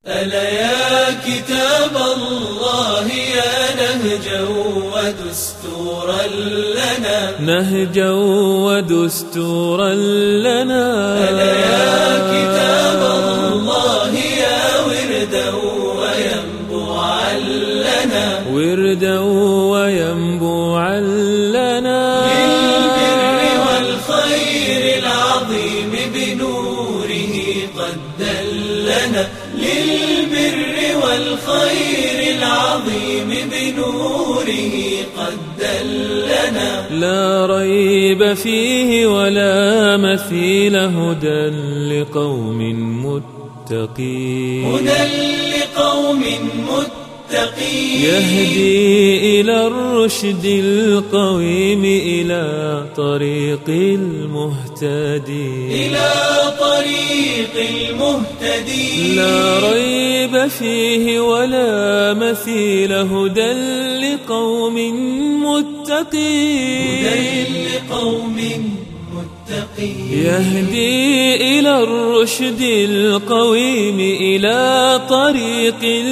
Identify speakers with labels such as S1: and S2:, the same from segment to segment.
S1: ألا يا كتاب الله يا نهجا ودستورا لنا،
S2: نهجا ودستورا لنا.
S1: ألا يا كتاب الله يا وردا وينبوعا لنا،
S2: وردا وينبوعا لنا.
S1: للبر والخير العظيم بنوره قد دلنا، للبر والخير العظيم بنوره قد دلنا.
S2: لا ريب فيه ولا مثيل، هدى لقوم متقين،
S1: هدى لقوم متقين.
S2: يهدي إلى الرشد القويم، إلى طريق المهتدين،
S1: إلى طريق المهتدين.
S2: لا ريب فيه ولا مثيل، هدى لقوم متقين،
S1: هدى لقوم متقين.
S2: يهدي إلى الرشد القويم، إلى طريق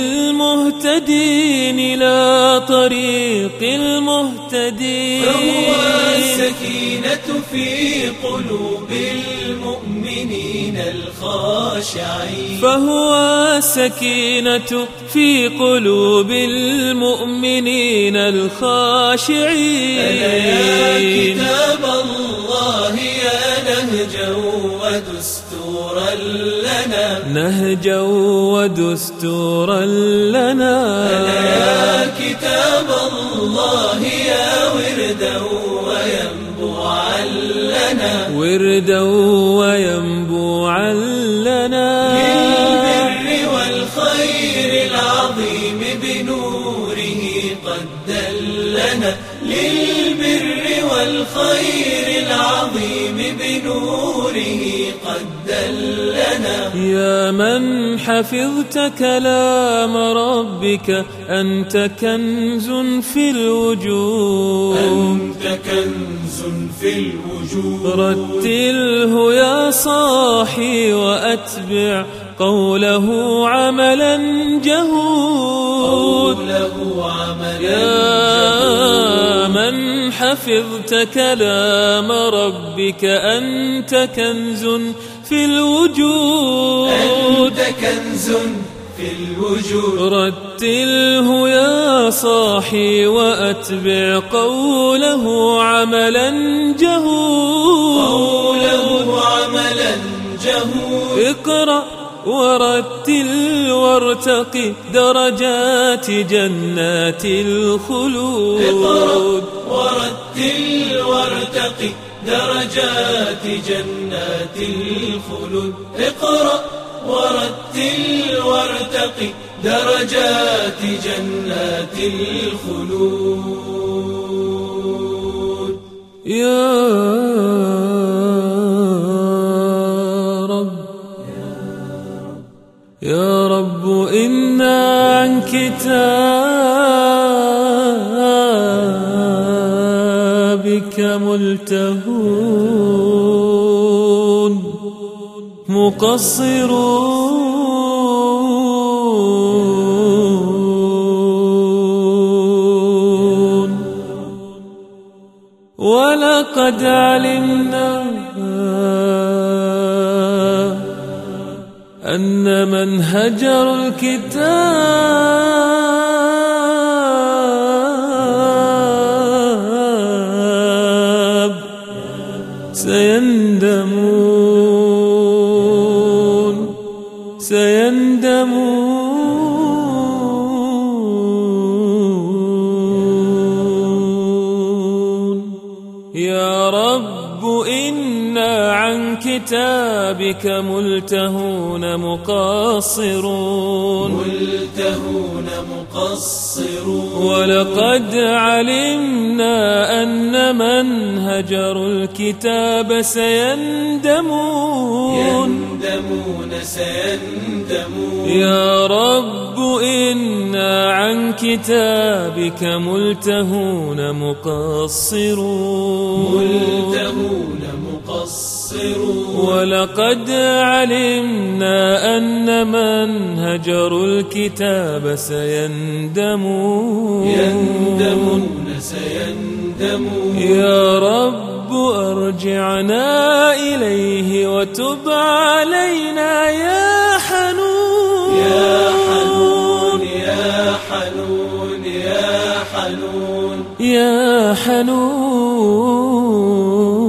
S2: المهتدين، إلى طريق المهتدين.
S1: فهو السكينة في قلوب المؤمنين الخاشعين،
S2: فهو السكينة في قلوب المؤمنين الخاشعين.
S1: ألا يا كتاب الله يا نهجا ودستورا لنا،
S2: نهجا ودستورا لنا.
S1: ألا يا كتاب الله يا وردا وينبوعا لنا،
S2: وردا وينبوعا لنا.
S1: للبر والخير العظيم بنوره قد دلنا، للبر والخير العظيم بنوره قد دلنا.
S2: يا من حفظت كلام ربك، أنت كنز في الوجود،
S1: أنت كنز في الوجود.
S2: رتله يا صاحي وأتبع قوله عملا جهود،
S1: قوله عملا
S2: يا من حفظت كلام ربك، أنت كنز في الوجود،
S1: أنت كنز في الوجود.
S2: رتله يا صاحي وأتبع قوله عملا جهود،
S1: قوله عملا جهود.
S2: اقرأ ورتل وارتقي درجات جنات الخلود،
S1: اقرأ ورتل وارتقي درجات جنات الخلود. اقرأ ورتل وارتقي درجات جنات الخلود.
S2: يا رب يا رب إنا عن كتابك ملتهون مقصرون، ولقد علمنا أن من هجر الكتاب سيندمون. يا رب إنا عن كتابك ملتهون مقصرون، ولقد علمنا أن من هجروا الكتاب سيندمون. يا رب إنا عن كتابك ملتهون مقصرون، ولقد علمنا أن من هجروا الكتاب سيندمون يا رب أرجعنا إليه وتب علينا يا حنون
S1: يا حنون يا حنون يا حنون
S2: يا حنون.